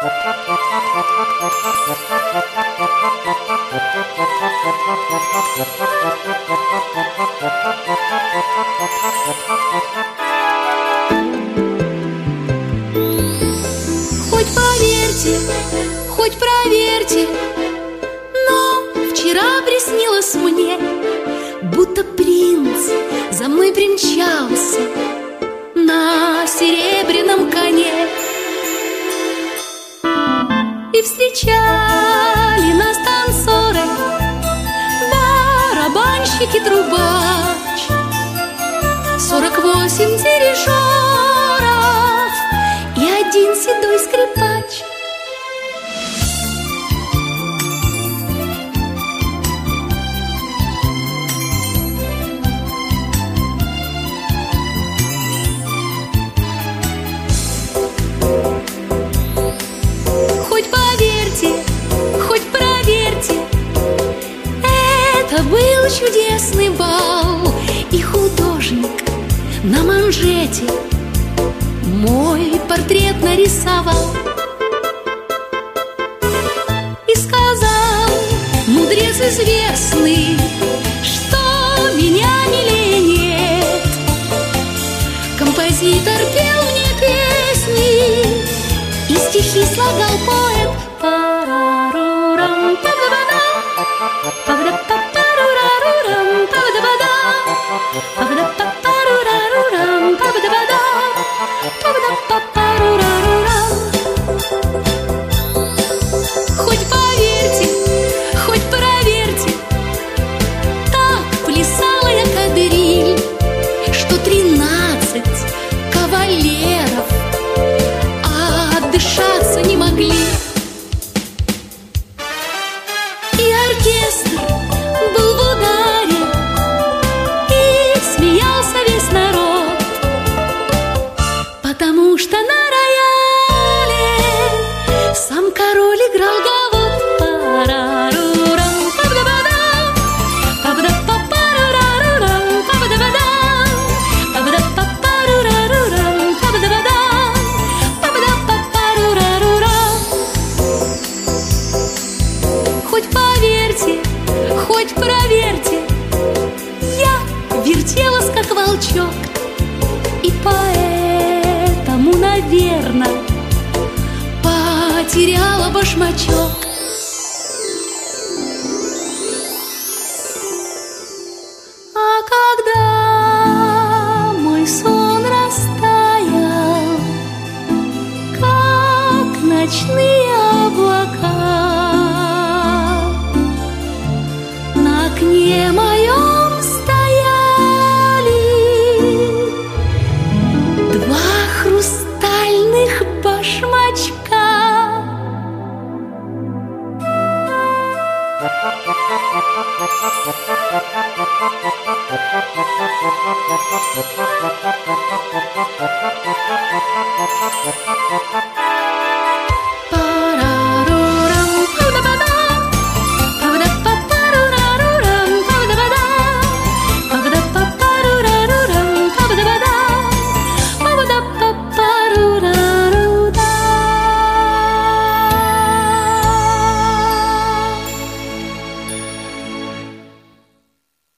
Хоть поверьте, хоть проверьте, но вчера приснилось мне, будто принц за мной примчался на серебряном коне. И встречали нас танцоры, барабанщик и трубач, 48 дирижеров и один седой скрипач. Хоть поверьте, хоть проверьте, это был чудесный бал, и художник на манжете мой портрет нарисовал и сказал, мудрец известный, что меня милее нет. Композитор пел мне песни и стихи слагал поэт. Парарурам, па-да-ба-да, па-да-па-парурарурам, па-да-ба-да, па-да-па-парурарурам, па-да-ба-да, па-да-па-парурарурам. Хоть поверьте, хоть проверьте, так плясала я кадриль, что 13 кавалеров отдышаться не могли. И оркестр был в ударе, и смеялся весь народ, потому что на рояле сам король играл гавот. Парарурам, па-да-ба-дам, па-да-па-парурарурам, па-да-ба-дам, па-да-па-парурарурам, па-да-ба-дам, па-да-па-парурарурам. Хоть поверьте, хоть проверьте, я вертелась, как волчок, и поэтому, наверное, потеряла башмачок. А когда мой сон растаял, как ночные облака, на окне моем стояли два хрустальных башмачка. Thank you.